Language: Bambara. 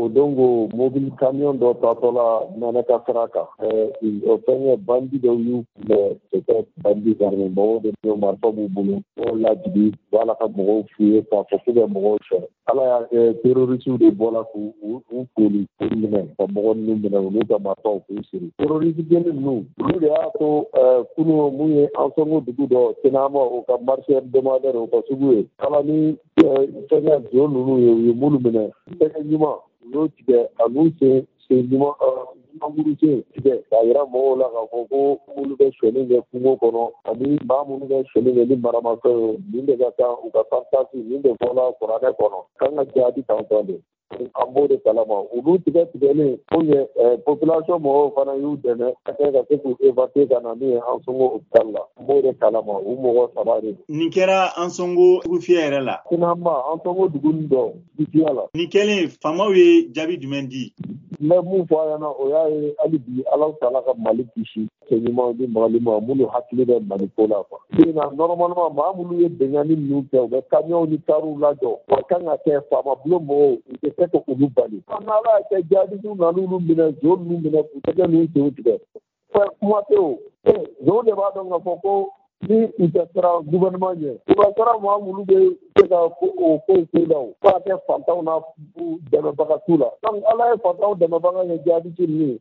o dongo mobile camion dɔ tatɔ la nɛnɛ ka sira kan o fɛnkɛ bandi dɔw y'u kunbɛn peut-être bandi garmemɔgɔw de bɛ marifa b'u bolo o lajigi b'ala ka mɔgɔw f'u ye k'a fɔ k'u bɛ mɔgɔw sɔrɔ ala y'a kɛ terroriste de bɔra k'u koli k'u minɛ ka mɔgɔ ninnu minɛ u n'u ka marifaw k'u siri terroriste gɛnni ninnu olu de y'a to kunun mun ye an sɔngo dugu dɔ tenama o ka marcheur demandeur o ka sugu ye ala ni fɛnkɛ jo ninnu ye u ye minnu minɛ fɛnkɛ ɲuman u y'o tigɛ a n'u sen ɲuman ɲumankurusen tigɛ k'a yira mɔgɔw la k'a fɔ ko olu bɛ sonyɛli kɛ kungo kɔnɔ ani maa minnu bɛ sonyɛli kɛ ni maramafɛn ye nin de ka kan u ka santaasi nin de fɔla kuranɛ kɔnɔ kan ka jaabi tantɔ de an b'o de kalama olu tigɛlen population mɔgɔw fana y'u dɛmɛ ka se k'u évacuer ka na n'u ye an sɔngo hôpital la an b'o de kalama u mɔgɔ 3 de. Nin kɛra an sɔngo dugu fiyɛ yɛrɛ la. Finalement an sɔngo dugu nin dɔ duguya la. Nin kɛlen faamaw ye jaabi jumɛn di? N bɛ mun fɔ a ɲɛna o y'a ye hali bi Alahu Taala ka Mali kisi cɛ ɲumanw ni mɔgɔlimaw minnu hakili bɛ Mali ko la quoi. Sinon normalement maa minnu ye bɛnkanni ninnu kɛ u bɛ camions ni cars lajɔ wa kan ka kɛ faama bulon mɔgɔw u tɛ se k'olu bali. Ala y'a kɛ jihadistes nan'olu minɛ jo ninnu minɛ k'u tɛgɛ n'u senw tigɛ. Kuma tɛ o jo de b'a dɔn k'a fɔ ko ni u tɛ siran gouvernement ɲɛ u ka siran maa minnu bɛ se ka o kow k'u la o fo ka kɛ fantanw n'a dɛmɛbaga t'u la donc Ala ye fantanw dɛmɛbaga kɛ jihadistes ninnu ye